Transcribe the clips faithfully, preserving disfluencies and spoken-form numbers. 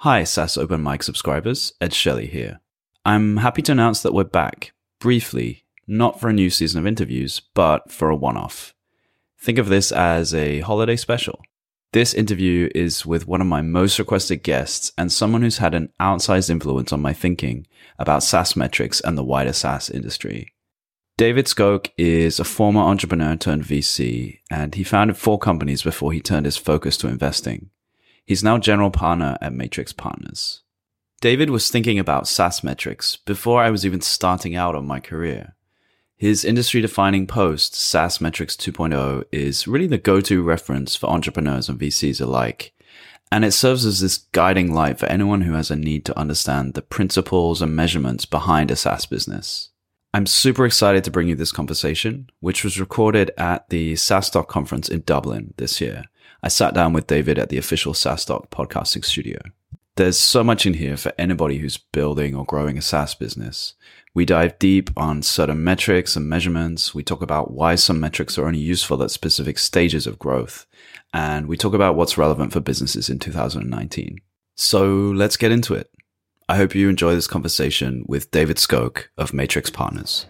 Hi, SaaS Open Mic subscribers, Ed Shelley here. I'm happy to announce that we're back, briefly, not for a new season of interviews, but for a one-off. Think of this as a holiday special. This interview is with one of my most requested guests and someone who's had an outsized influence on my thinking about SaaS metrics and the wider SaaS industry. David Skok is a former entrepreneur turned V C, and he founded four companies before he turned his focus to investing. He's now general partner at Matrix Partners. David was thinking about SaaS metrics before I was even starting out on my career. His industry-defining post, SaaS Metrics two point oh, is really the go-to reference for entrepreneurs and V Cs alike, and it serves as this guiding light for anyone who has a need to understand the principles and measurements behind a SaaS business. I'm super excited to bring you this conversation, which was recorded at the SaaStock conference in Dublin this year. I sat down with David at the official SaaStock podcasting studio. There's so much in here for anybody who's building or growing a SaaS business. We dive deep on certain metrics and measurements. We talk about why some metrics are only useful at specific stages of growth. And we talk about what's relevant for businesses in two thousand nineteen. So let's get into it. I hope you enjoy this conversation with David Skok of Matrix Partners.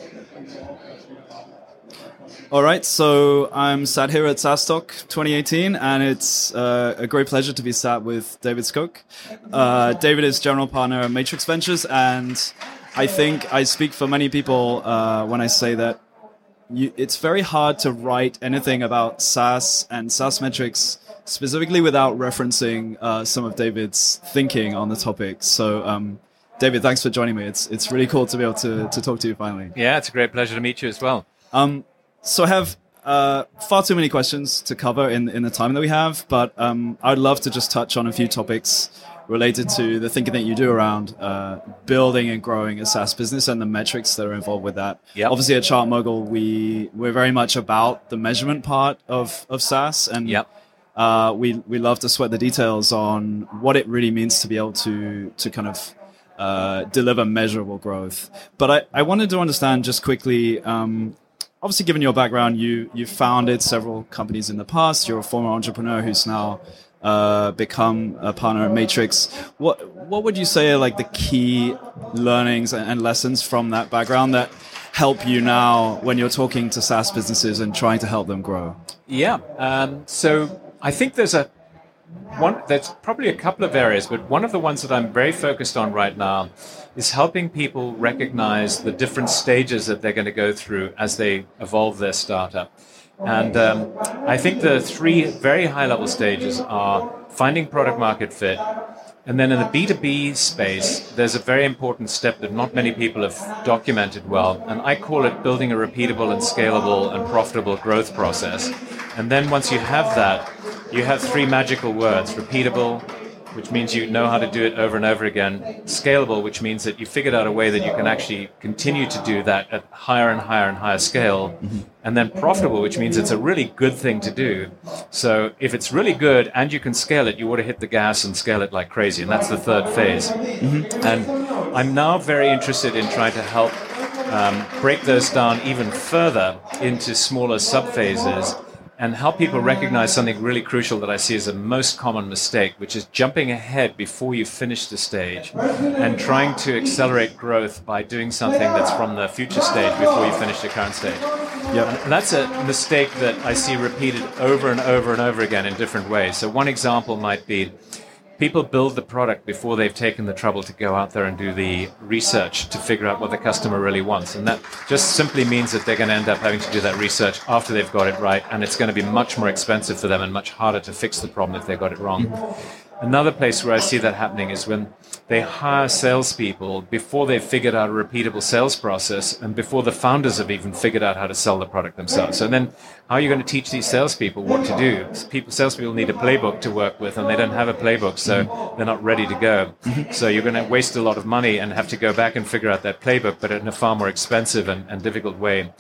All right, so I'm sat here at SaaStock twenty eighteen, and it's uh, a great pleasure to be sat with David Skok. Uh, David is general partner at Matrix Ventures, and I think I speak for many people uh, when I say that you, it's very hard to write anything about SaaS and SaaS metrics specifically without referencing uh, some of David's thinking on the topic. So, um, David, thanks for joining me. It's it's really cool to be able to to talk to you finally. Yeah, it's a great pleasure to meet you as well. Um, So I have uh, far too many questions to cover in, in the time that we have, but um, I'd love to just touch on a few topics related to the thinking that you do around uh, building and growing a SaaS business and the metrics that are involved with that. Yep. Obviously, at ChartMogul, we, we're very much about the measurement part of, of SaaS, and Yep. uh, we, we love to sweat the details on what it really means to be able to, to kind of uh, deliver measurable growth. But I, I wanted to understand just quickly, um, obviously, given your background, you you founded several companies in the past. You're a former entrepreneur who's now uh, become a partner at Matrix. What what would you say are like the key learnings and lessons from that background that help you now when you're talking to SaaS businesses and trying to help them grow? Yeah. Um, so I think there's a one. There's probably a couple of areas, but one of the ones that I'm very focused on right now is helping people recognize the different stages that they're going to go through as they evolve their startup. And um, I think the three very high-level stages are finding product market fit. And then in the B two B space, there's a very important step that not many people have documented well. And I call it building a repeatable and scalable and profitable growth process. And then once you have that, you have three magical words: repeatable, which means you know how to do it over and over again; scalable, which means that you figured out a way that you can actually continue to do that at higher and higher and higher scale; mm-hmm. and then profitable, which means it's a really good thing to do. So if it's really good and you can scale it, you want to hit the gas and scale it like crazy, and that's the third phase. Mm-hmm. And I'm now very interested in trying to help um, break those down even further into smaller subphases, and help people recognize something really crucial that I see as a most common mistake, which is jumping ahead before you finish the stage and trying to accelerate growth by doing something that's from the future stage before you finish the current stage. Yep. And that's a mistake that I see repeated over and over and over again in different ways. So one example might be people build the product before they've taken the trouble to go out there and do the research to figure out what the customer really wants. And that just simply means that they're going to end up having to do that research after they've got it right, and it's going to be much more expensive for them and much harder to fix the problem if they got it wrong. Mm-hmm. Another place where I see that happening is when they hire salespeople before they've figured out a repeatable sales process and before the founders have even figured out how to sell the product themselves. So then how are you going to teach these salespeople what to do? People, salespeople need a playbook to work with, and they don't have a playbook, so they're not ready to go. So you're going to waste a lot of money and have to go back and figure out that playbook, but in a far more expensive and, and difficult way.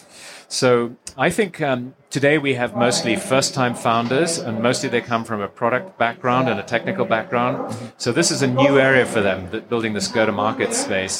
So I think um, today we have mostly first-time founders, and mostly they come from a product background and a technical background. So this is a new area for them, that building this go-to-market space.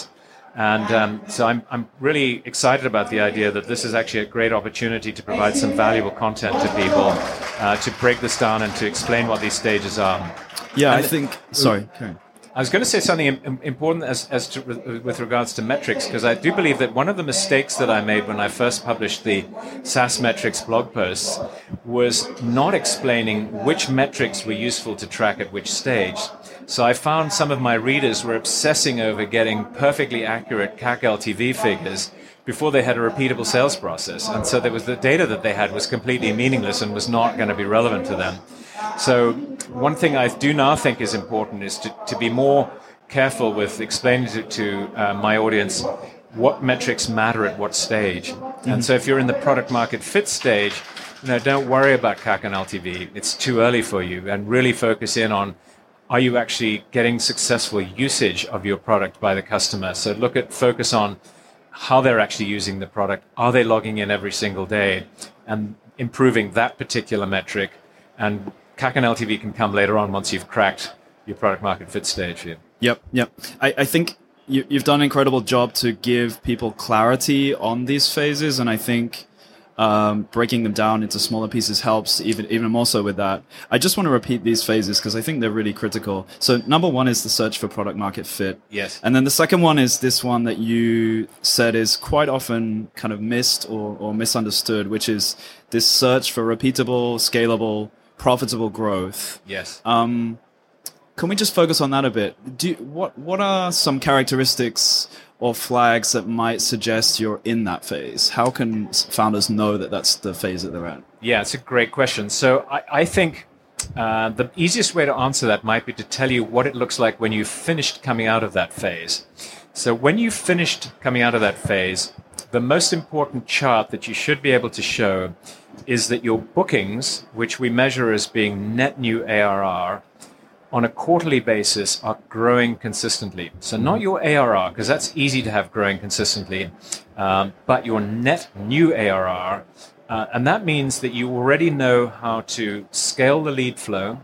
And um, so I'm, I'm really excited about the idea that this is actually a great opportunity to provide some valuable content to people, uh, to break this down and to explain what these stages are. Yeah, and I think... Sorry, Karen. I was going to say something important as, as to, with regards to metrics, because I do believe that one of the mistakes that I made when I first published the SaaS metrics blog posts was not explaining which metrics were useful to track at which stage. So I found some of my readers were obsessing over getting perfectly accurate C A C L T V figures before they had a repeatable sales process. And so there was the data that they had was completely meaningless and was not going to be relevant to them. So one thing I do now think is important is to, to be more careful with explaining to, to uh, my audience what metrics matter at what stage. Mm-hmm. And so if you're in the product market fit stage, you know, don't worry about C A C and L T V. It's too early for you, and really focus in on, are you actually getting successful usage of your product by the customer? So look at, focus on how they're actually using the product. Are they logging in every single day? And improving that particular metric. And C A C and L T V can come later on once you've cracked your product market fit stage here. Yep, yep. I, I think you, you've done an incredible job to give people clarity on these phases, and I think um, breaking them down into smaller pieces helps even even more so with that. I just want to repeat these phases because I think they're really critical. So number one is the search for product market fit. Yes. And then the second one is this one that you said is quite often kind of missed or, or misunderstood, which is this search for repeatable, scalable, profitable growth. Yes. Um, can we just focus on that a bit? Do what what are some characteristics or flags that might suggest you're in that phase? How can founders know that that's the phase that they're at? Yeah, it's a great question. So I, I think uh, the easiest way to answer that might be to tell you what it looks like when you've finished coming out of that phase. So when you've finished coming out of that phase, the most important chart that you should be able to show is that your bookings, which we measure as being net new A R R, on a quarterly basis are growing consistently. So not your A R R, because that's easy to have growing consistently, um, but your net new A R R. Uh, and that means that you already know how to scale the lead flow,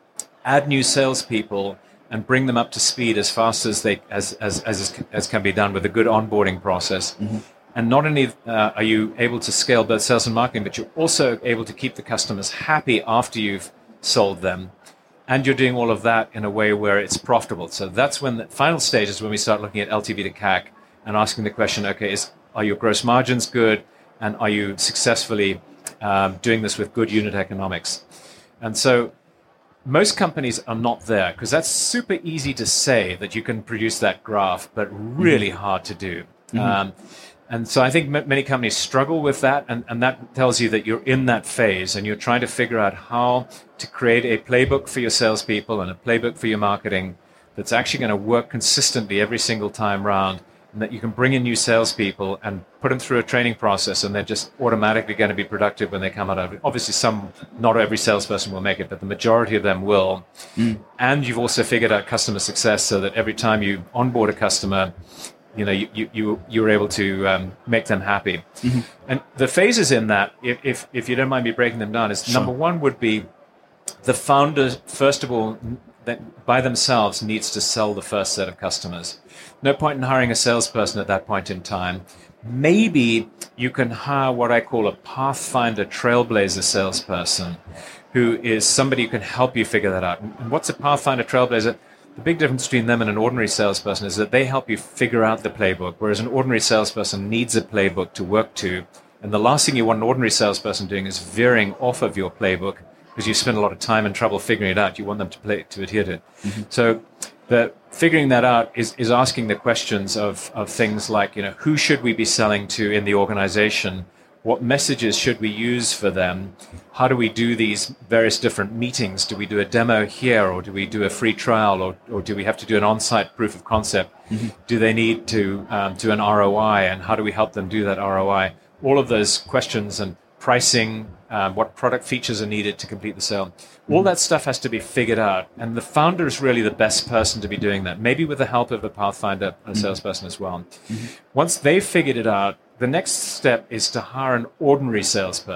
add new salespeople, and bring them up to speed as fast as they as as as, as can be done with a good onboarding process. Mm-hmm. And not only uh, are you able to scale both sales and marketing, but you're also able to keep the customers happy after you've sold them. And you're doing all of that in a way where it's profitable. So that's when the final stage is when we start looking at L T V to C A C and asking the question, okay, is are your gross margins good? And are you successfully um, doing this with good unit economics? And so most companies are not there because that's super easy to say that you can produce that graph, but really mm-hmm. hard to do. Mm-hmm. Um, And so I think m- many companies struggle with that, and, and that tells you that you're in that phase and you're trying to figure out how to create a playbook for your salespeople and a playbook for your marketing that's actually going to work consistently every single time round, and that you can bring in new salespeople and put them through a training process, and they're just automatically going to be productive when they come out of it. Obviously, some, not every salesperson will make it, but the majority of them will. Mm. And you've also figured out customer success so that every time you onboard a customer, you know, you, you, you, you're able to um, make them happy. Mm-hmm. And the phases in that, if, if, if you don't mind me breaking them down, is sure. Number one would be the founder, first of all, that by themselves needs to sell the first set of customers. No point in hiring a salesperson at that point in time. Maybe you can hire what I call a pathfinder trailblazer salesperson, who is somebody who can help you figure that out. And what's a pathfinder trailblazer? The big difference between them and an ordinary salesperson is that they help you figure out the playbook, whereas an ordinary salesperson needs a playbook to work to. And the last thing you want an ordinary salesperson doing is veering off of your playbook because you spend a lot of time and trouble figuring it out. You want them to play to adhere to it. Mm-hmm. So the figuring that out is, is asking the questions of, of things like, you know, who should we be selling to in the organization? What messages should we use for them? How do we do these various different meetings? Do we do a demo here, or do we do a free trial, or, or do we have to do an on-site proof of concept? Mm-hmm. Do they need to um, do an R O I, and how do we help them do that R O I? All of those questions, and pricing, um, what product features are needed to complete the sale. Mm-hmm. All that stuff has to be figured out, and the founder is really the best person to be doing that, maybe with the help of a pathfinder, a mm-hmm. salesperson as well. Mm-hmm. Once they've figured it out, the next step is to hire an ordinary salesperson.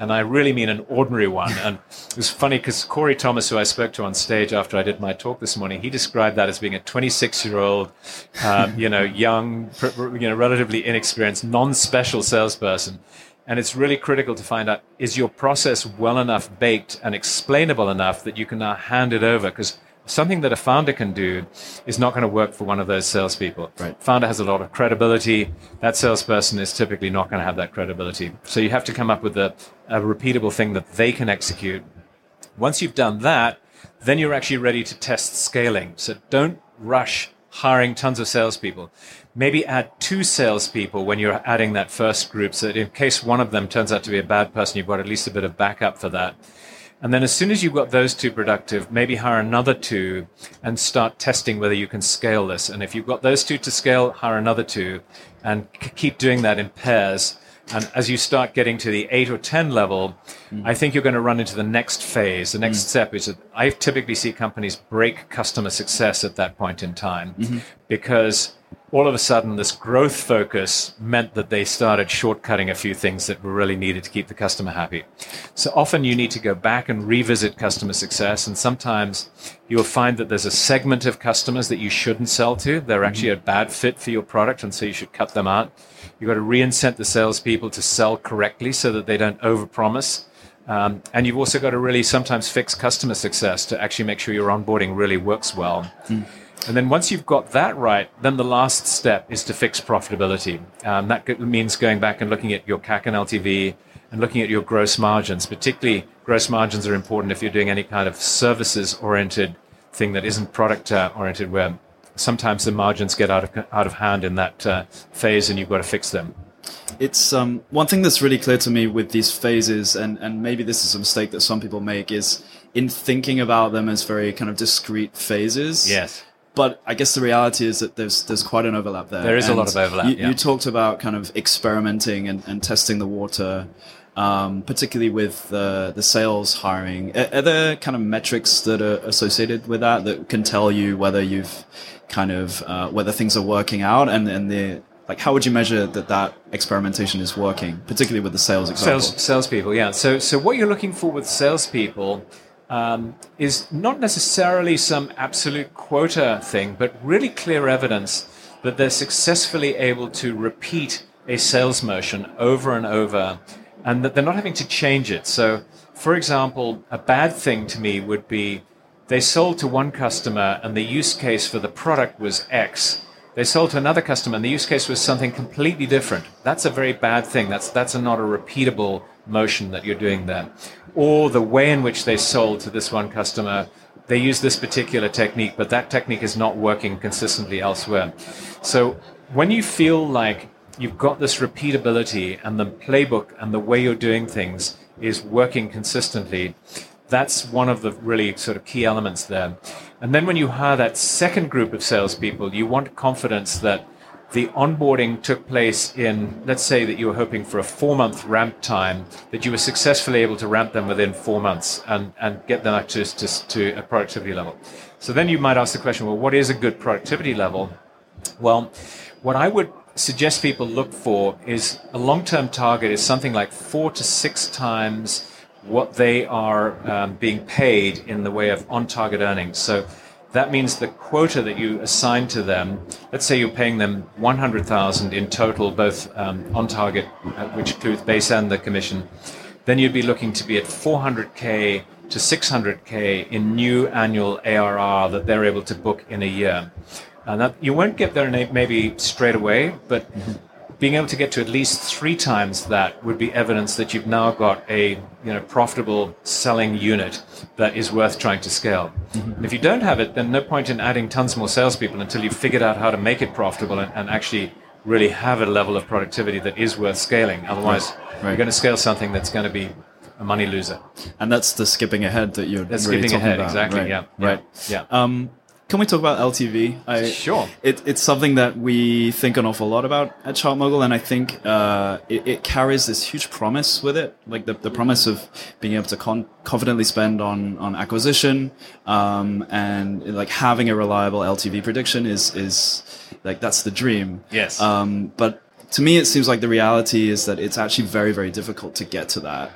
And I really mean an ordinary one. And it was funny because Corey Thomas, who I spoke to on stage after I did my talk this morning, he described that as being a twenty-six-year-old, um, you know, young, you know, relatively inexperienced, non-special salesperson. And it's really critical to find out, is your process well enough baked and explainable enough that you can now hand it over? Because something that a founder can do is not going to work for one of those salespeople. Right. Founder has a lot of credibility. That salesperson is typically not going to have that credibility. So you have to come up with a, a repeatable thing that they can execute. Once you've done that, then you're actually ready to test scaling. So don't rush hiring tons of salespeople. Maybe add two salespeople when you're adding that first group, so that in case one of them turns out to be a bad person, you've got at least a bit of backup for that. And then as soon as you've got those two productive, maybe hire another two and start testing whether you can scale this. And if you've got those two to scale, hire another two and c- keep doing that in pairs. And as you start getting to the eight or ten level, mm. I think you're going to run into the next phase. The next mm. step is that I typically see companies break customer success at that point in time mm-hmm. because all of a sudden this growth focus meant that they started shortcutting a few things that were really needed to keep the customer happy. So often you need to go back and revisit customer success. And sometimes you'll find that there's a segment of customers that you shouldn't sell to. They're actually mm-hmm. a bad fit for your product, and so you should cut them out. You've got to re-incent the salespeople to sell correctly so that they don't overpromise. Um, and you've also got to really sometimes fix customer success to actually make sure your onboarding really works well. Mm. And then once you've got that right, then the last step is to fix profitability. Um, that means going back and looking at your C A C and L T V and looking at your gross margins. Particularly, gross margins are important if you're doing any kind of services-oriented thing that isn't product-oriented, where sometimes the margins get out of out of hand in that uh, phase, and you've got to fix them. It's um, one thing that's really clear to me with these phases, and, and maybe this is a mistake that some people make, is in thinking about them as very kind of discrete phases. Yes. But I guess the reality is that there's there's quite an overlap there. There is and a lot of overlap. You, yeah. you talked about kind of experimenting and, and testing the water, um, particularly with the the sales hiring. Are, are there kind of metrics that are associated with that that can tell you whether you've kind of uh, whether things are working out, and and the like how would you measure that that experimentation is working, particularly with the sales example? Sales salespeople, yeah. So so what you're looking for with salespeople Um, is not necessarily some absolute quota thing, but really clear evidence that they're successfully able to repeat a sales motion over and over, and that they're not having to change it. So, for example, a bad thing to me would be they sold to one customer and the use case for the product was X. They sold to another customer and the use case was something completely different. That's a very bad thing. That's that's a, not a repeatable motion that you're doing there. Or the way in which they sold to this one customer, they use this particular technique, but that technique is not working consistently elsewhere. So when you feel like you've got this repeatability and the playbook and the way you're doing things is working consistently, that's one of the really sort of key elements there. And then when you hire that second group of salespeople, you want confidence that the onboarding took place in, let's say that you were hoping for a four-month ramp time, that you were successfully able to ramp them within four months and, and get them up to, to, to a productivity level. So then you might ask the question, well, what is a good productivity level? Well, what I would suggest people look for is a long-term target is something like four to six times what they are um, being paid in the way of on-target earnings. So that means the quota that you assign to them, let's say you're paying them one hundred thousand dollars in total, both um, on target, uh, which includes base and the commission, then you'd be looking to be at four hundred K to six hundred K in new annual A R R that they're able to book in a year. And that, you won't get there maybe straight away, but being able to get to at least three times that would be evidence that you've now got a you know profitable selling unit that is worth trying to scale. Mm-hmm. And if you don't have it, then no point in adding tons more salespeople until you've figured out how to make it profitable and, and actually really have a level of productivity that is worth scaling. Otherwise, right. Right. you're going to scale something that's going to be a money loser. And that's the skipping ahead that you're that's really skipping talking ahead, about. Exactly, right. yeah. Right. Yeah. Um, Can we talk about L T V? I, sure. It, it's something that we think an awful lot about at ChartMogul, and I think uh, it, it carries this huge promise with it, like the, the promise of being able to con- confidently spend on on acquisition, um, and like having a reliable L T V prediction is is like that's the dream. Yes. Um, but to me, it seems like the reality is that it's actually very very difficult to get to that.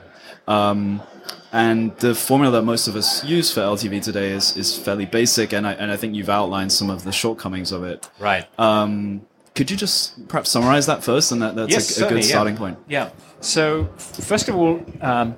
Um, and the formula that most of us use for L T V today is is fairly basic, and I and I think you've outlined some of the shortcomings of it. Right. Um, could you just perhaps summarize that first, and that, that's yes, a, a good yeah. starting point? Yeah. So first of all, um,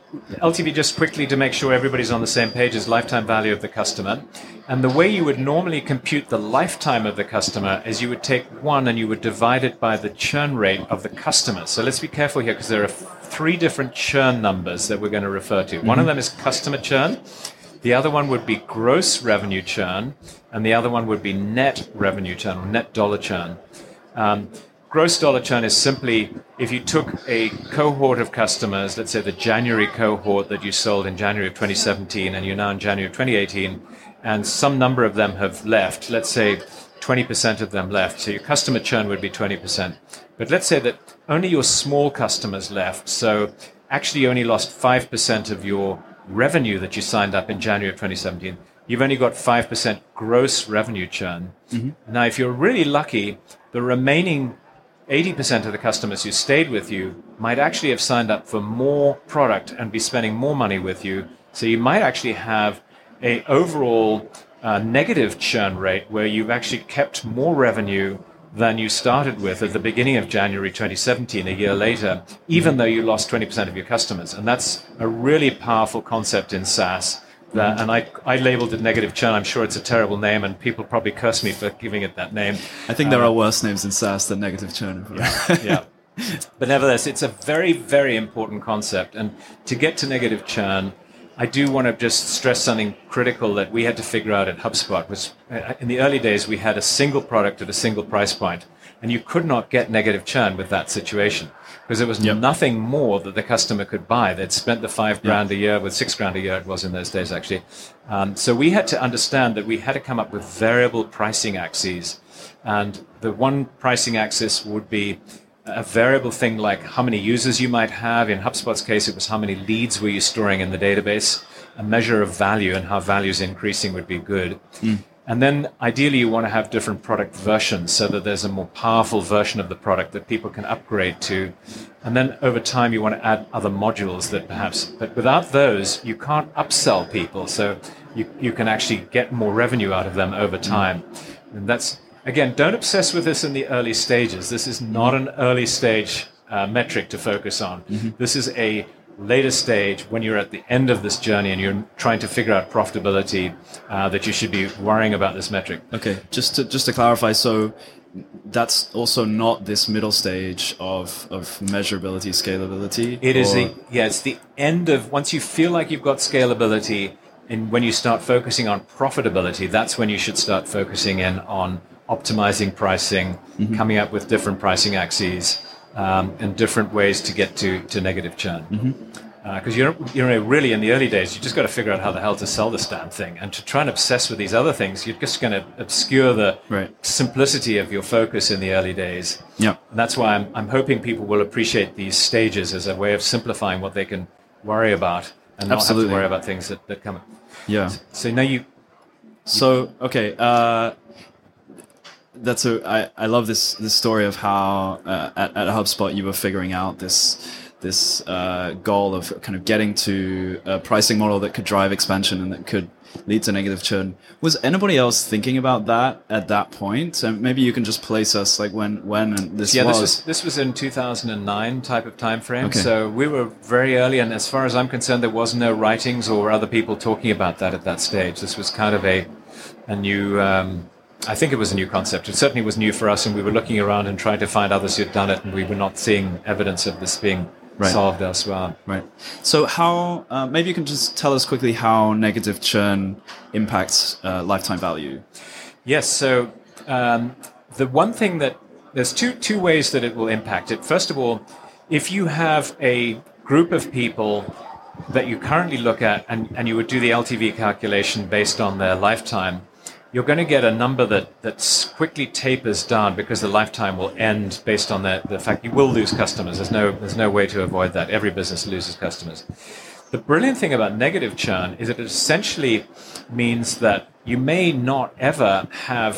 L T V, just quickly to make sure everybody's on the same page, is lifetime value of the customer. And the way you would normally compute the lifetime of the customer is you would take one and you would divide it by the churn rate of the customer. So let's be careful here, because there are three different churn numbers that we're going to refer to. Mm-hmm. One of them is customer churn. The other one would be gross revenue churn. And the other one would be net revenue churn, or net dollar churn. Um, Gross dollar churn is simply if you took a cohort of customers, let's say the January cohort that you sold in January of twenty seventeen, and you're now in January of twenty eighteen, and some number of them have left, let's say twenty percent of them left, so your customer churn would be twenty percent. But let's say that only your small customers left, so actually you only lost five percent of your revenue that you signed up in January of twenty seventeen. You've only got five percent gross revenue churn. Mm-hmm. Now, if you're really lucky, the remaining eighty percent of the customers who stayed with you might actually have signed up for more product and be spending more money with you. So you might actually have a overall uh, negative churn rate where you've actually kept more revenue than you started with at the beginning of January twenty seventeen, a year later, even though you lost twenty percent of your customers. And that's a really powerful concept in SaaS. That, and I, I labeled it negative churn. I'm sure it's a terrible name, and people probably curse me for giving it that name. I think there um, are worse names in SaaS than negative churn. Yeah, yeah. But nevertheless, it's a very, very important concept. And to get to negative churn, I do want to just stress something critical that we had to figure out at HubSpot. Was in the early days, we had a single product at a single price point, and you could not get negative churn with that situation, because there was yep. nothing more that the customer could buy. They'd spent the five grand yep. a year, with six grand a year it was in those days, actually. Um, so we had to understand that we had to come up with variable pricing axes. And the one pricing axis would be a variable thing like how many users you might have. In HubSpot's case, it was how many leads were you storing in the database. A measure of value, and how value is increasing would be good. Mm. And then ideally you want to have different product versions so that there's a more powerful version of the product that people can upgrade to. And then over time you want to add other modules that perhaps, but without those you can't upsell people. So you, you can actually get more revenue out of them over time. And that's, again, don't obsess with this in the early stages. This is not an early stage uh, metric to focus on. Mm-hmm. This is a later stage, when you're at the end of this journey and you're trying to figure out profitability, uh, that you should be worrying about this metric. Okay, just to just to clarify, so that's also not this middle stage of of measurability, scalability. It is the yeah, it's the end of, once you feel like you've got scalability, and when you start focusing on profitability, that's when you should start focusing in on optimizing pricing, mm-hmm. coming up with different pricing axes. Um, and different ways to get to, to negative churn. Because mm-hmm. uh, you're, you're really, in the early days, you just got to figure out how the hell to sell this damn thing. And to try and obsess with these other things, you're just going to obscure the right. simplicity of your focus in the early days. Yeah. And that's why I'm, I'm hoping people will appreciate these stages as a way of simplifying what they can worry about, and not Absolutely. have to worry about things that, that come. Yeah. So, so now you... So, okay. Uh, That's a. I, I love this this story of how uh, at, at HubSpot you were figuring out this this uh, goal of kind of getting to a pricing model that could drive expansion and that could lead to negative churn. Was anybody else thinking about that at that point? And maybe you can just place us like when when this yeah, was. this was this was in two thousand nine type of time frame. Okay. So we were very early, and as far as I'm concerned, there was no writings or other people talking about that at that stage. This was kind of a a new. Um, I think it was a new concept. It certainly was new for us, and we were looking around and trying to find others who had done it, and we were not seeing evidence of this being right. solved elsewhere. Right. So how, uh, maybe you can just tell us quickly how negative churn impacts uh, lifetime value. Yes. So um, the one thing that, there's two two ways that it will impact it. First of all, if you have a group of people that you currently look at, and, and you would do the L T V calculation based on their lifetime, you're going to get a number that, that quickly tapers down, because the lifetime will end based on the, the fact you will lose customers. There's no, there's no way to avoid that. Every business loses customers. The brilliant thing about negative churn is that it essentially means that you may not ever have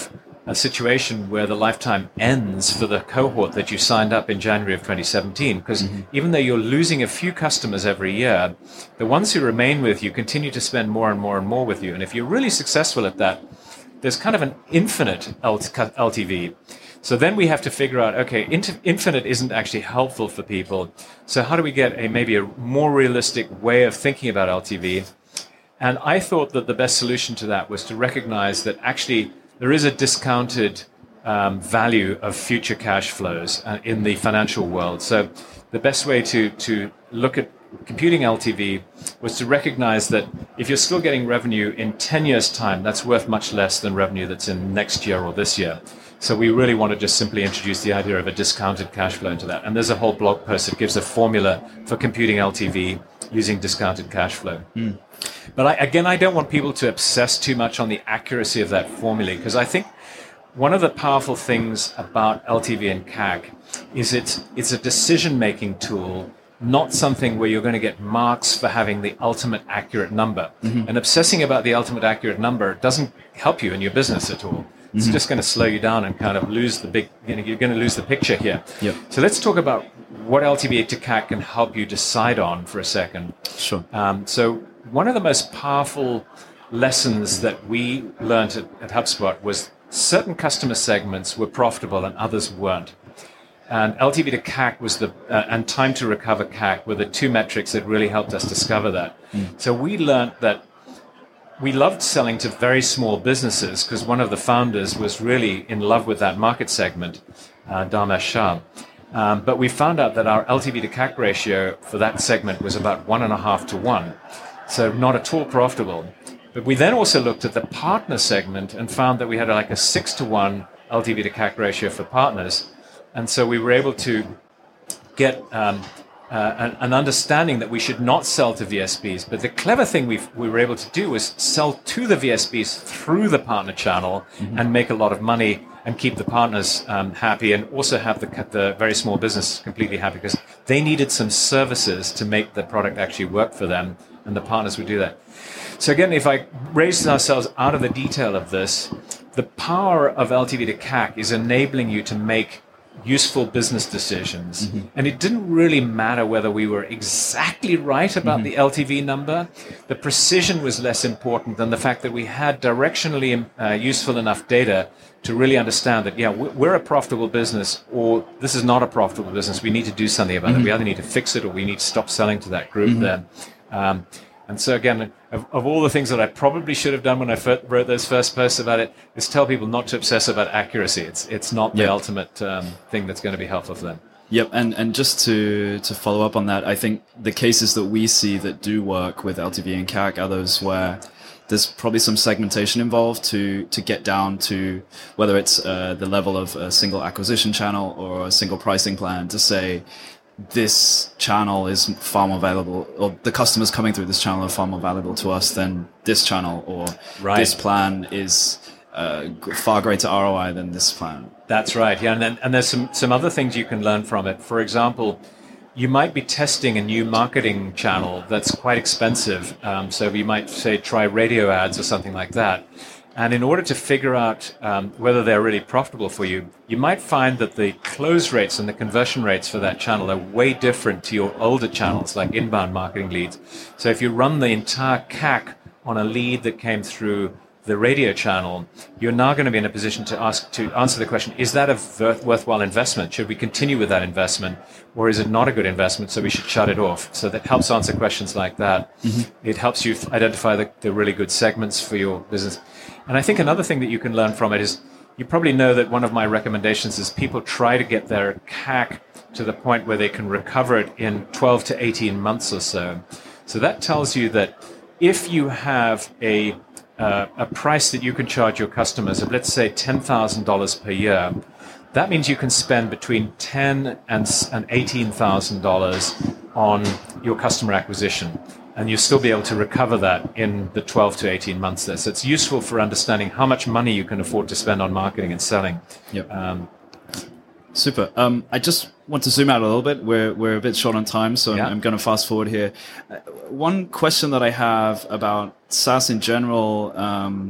a situation where the lifetime ends for the cohort that you signed up in January of twenty seventeen. Because mm-hmm. even though you're losing a few customers every year, the ones who remain with you continue to spend more and more and more with you. And if you're really successful at that, there's kind of an infinite L T V. So then we have to figure out, okay, infinite isn't actually helpful for people. So how do we get a maybe a more realistic way of thinking about L T V? And I thought that the best solution to that was to recognize that actually there is a discounted um, value of future cash flows uh, in the financial world. So the best way to, to look at computing L T V was to recognize that if you're still getting revenue in ten years' time, that's worth much less than revenue that's in next year or this year. So we really want to just simply introduce the idea of a discounted cash flow into that. And there's a whole blog post that gives a formula for computing L T V using discounted cash flow. Mm. But I, again, I don't want people to obsess too much on the accuracy of that formula, because I think one of the powerful things about L T V and C A C is it's, it's a decision-making tool, not something where you're going to get marks for having the ultimate accurate number. Mm-hmm. And obsessing about the ultimate accurate number doesn't help you in your business at all. It's mm-hmm. just going to slow you down and kind of lose the big, you know, you're going to lose the picture here. Yep. So let's talk about what L T V to C A C can help you decide on for a second. Sure. Um, so one of the most powerful lessons that we learned at, at HubSpot was certain customer segments were profitable and others weren't. And L T V to C A C was the, uh, and time to recover C A C were the two metrics that really helped us discover that. Mm. So we learned that we loved selling to very small businesses because one of the founders was really in love with that market segment, uh, Dharmesh Shah. Um, but we found out that our L T V to C A C ratio for that segment was about one and a half to one. So not at all profitable. But we then also looked at the partner segment and found that we had like a six to one L T V to C A C ratio for partners. And so we were able to get um, uh, an, an understanding that we should not sell to V S Bs. But the clever thing we we were able to do was sell to the V S Bs through the partner channel mm-hmm. and make a lot of money and keep the partners um, happy, and also have the, the very small business completely happy, because they needed some services to make the product actually work for them, and the partners would do that. So again, if I raise ourselves out of the detail of this, the power of L T V to C A C is enabling you to make useful business decisions. Mm-hmm. And it didn't really matter whether we were exactly right about mm-hmm. the L T V number. The precision was less important than the fact that we had directionally uh, useful enough data to really understand that, yeah, we're a profitable business, or this is not a profitable business. We need to do something about mm-hmm. it. We either need to fix it or we need to stop selling to that group mm-hmm. then. Um, And so again, of, of all the things that I probably should have done when I first wrote those first posts about it, is tell people not to obsess about accuracy. It's it's not the yep. ultimate um, thing that's going to be helpful for them. Yep, and and just to to follow up on that, I think the cases that we see that do work with L T V and C A C are those where there's probably some segmentation involved to to get down to whether it's uh, the level of a single acquisition channel or a single pricing plan, to say, this channel is far more valuable, or the customers coming through this channel are far more valuable to us than this channel, or right. this plan is uh, far greater R O I than this plan. That's right. Yeah, and then, and there's some some other things you can learn from it. For example, you might be testing a new marketing channel that's quite expensive. Um, so you might say try radio ads or something like that. And in order to figure out um, whether they're really profitable for you, you might find that the close rates and the conversion rates for that channel are way different to your older channels, like inbound marketing leads. So if you run the entire C A C on a lead that came through the radio channel, you're now going to be in a position to ask to answer the question, is that a worthwhile investment? Should we continue with that investment? Or is it not a good investment, so we should shut it off? So that helps answer questions like that. Mm-hmm. It helps you identify the, the really good segments for your business. And I think another thing that you can learn from it is, you probably know that one of my recommendations is people try to get their C A C to the point where they can recover it in twelve to eighteen months or so. So that tells you that if you have a uh, a price that you can charge your customers of, let's say, ten thousand dollars per year, that means you can spend between ten thousand dollars and eighteen thousand dollars on your customer acquisition. And you'll still be able to recover that in the twelve to eighteen months there. So it's useful for understanding how much money you can afford to spend on marketing and selling. Yep. Um, Super. Um, I just want to zoom out a little bit. We're we're a bit short on time, so yeah. I'm, I'm going to fast forward here. Uh, one question that I have about SaaS in general um,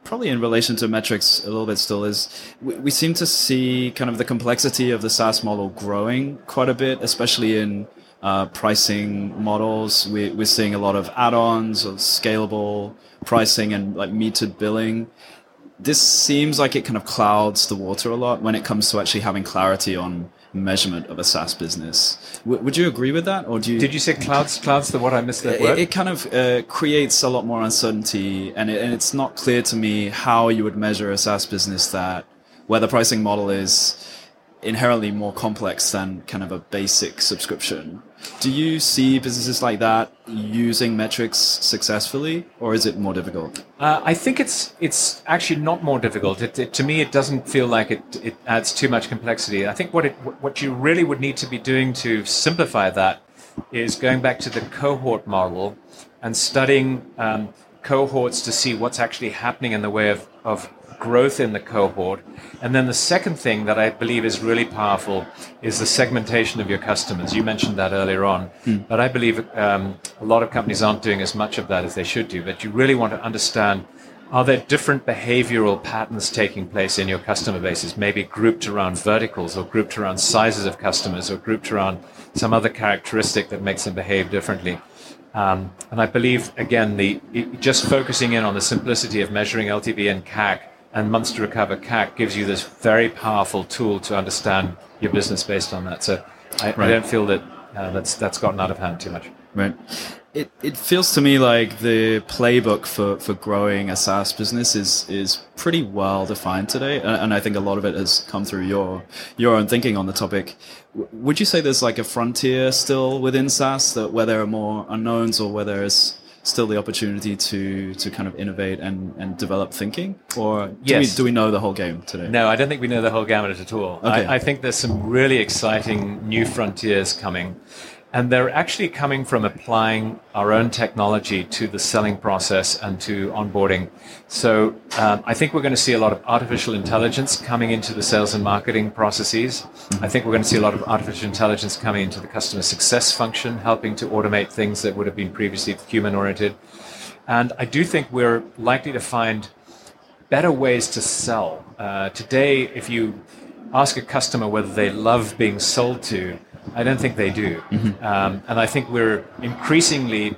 probably in relation to metrics a little bit still, is we, we seem to see kind of the complexity of the SaaS model growing quite a bit, especially in uh, pricing models. We, we're seeing a lot of add-ons or scalable pricing and like metered billing. This seems like it kind of clouds the water a lot when it comes to actually having clarity on measurement of a SaaS business. W- would you agree with that, or do you? Did you say clouds? Clouds the what? I missed that word. It, it kind of uh, creates a lot more uncertainty, and, it, and it's not clear to me how you would measure a SaaS business that where the pricing model is inherently more complex than kind of a basic subscription. Do you see businesses like that using metrics successfully, or is it more difficult? Uh, I think it's it's actually not more difficult. It, it, to me, it doesn't feel like it, it adds too much complexity. I think what it what you really would need to be doing to simplify that is going back to the cohort model and studying um, cohorts to see what's actually happening in the way of, of growth in the cohort. And then the second thing that I believe is really powerful is the segmentation of your customers. You mentioned that earlier on, mm. but I believe um, a lot of companies aren't doing as much of that as they should do. But you really want to understand, are there different behavioral patterns taking place in your customer bases, maybe grouped around verticals or grouped around sizes of customers or grouped around some other characteristic that makes them behave differently. Um, and I believe, again, the it, just focusing in on the simplicity of measuring L T V and C A C and months to recover C A C gives you this very powerful tool to understand your business based on that. So I, right. I don't feel that uh, that's that's gotten out of hand too much. Right. It it feels to me like the playbook for, for growing a SaaS business is is pretty well defined today, and I think a lot of it has come through your your own thinking on the topic. Would you say there's like a frontier still within SaaS, that where there are more unknowns, or where there is still the opportunity to to kind of innovate and, and develop thinking? Or do, yes. we, do we know the whole game today? No, I don't think we know the whole gamut at all. Okay. I, I think there's some really exciting new frontiers coming. And they're actually coming from applying our own technology to the selling process and to onboarding. So um, I think we're going to see a lot of artificial intelligence coming into the sales and marketing processes. Mm-hmm. I think we're going to see a lot of artificial intelligence coming into the customer success function, helping to automate things that would have been previously human-oriented. And I do think we're likely to find better ways to sell. Uh, today, if you ask a customer whether they love being sold to, I don't think they do. Mm-hmm. Um, and I think we're increasingly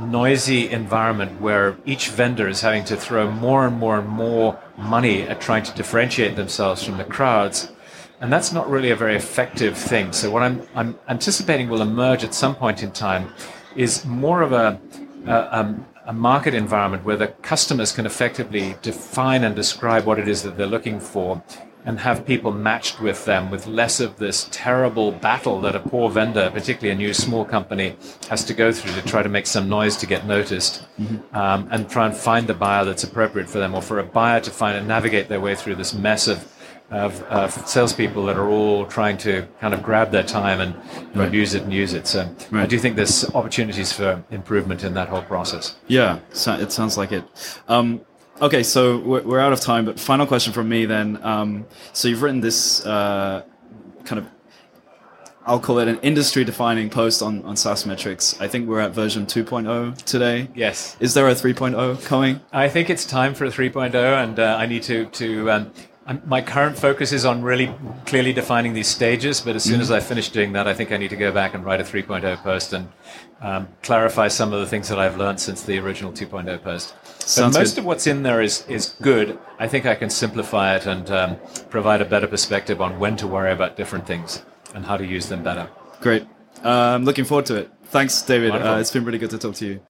noisy environment where each vendor is having to throw more and more and more money at trying to differentiate themselves from the crowds. And that's not really a very effective thing. So what I'm, I'm anticipating will emerge at some point in time is more of a, a, a market environment where the customers can effectively define and describe what it is that they're looking for, and have people matched with them, with less of this terrible battle that a poor vendor, particularly a new small company, has to go through to try to make some noise to get noticed, mm-hmm. um, and try and find the buyer that's appropriate for them, or for a buyer to find and navigate their way through this mess of, of uh, salespeople that are all trying to kind of grab their time and, and right. abuse it and use it. So right. I do think there's opportunities for improvement in that whole process. Yeah, so it sounds like it. Um, Okay, so we're out of time, but final question from me then. Um, so you've written this uh, kind of, I'll call it an industry-defining post on, on SaaS metrics. I think we're at version two point oh today. Yes. Is there a three point oh coming? I think it's time for a three point oh, and uh, I need to... to um, I'm, my current focus is on really clearly defining these stages, but as soon mm-hmm. as I finish doing that, I think I need to go back and write a three point oh post and um, clarify some of the things that I've learned since the original two point oh post. But most good. of what's in there is, is good. I think I can simplify it and um, provide a better perspective on when to worry about different things and how to use them better. Great. I'm um, looking forward to it. Thanks, David. Uh, it's been really good to talk to you.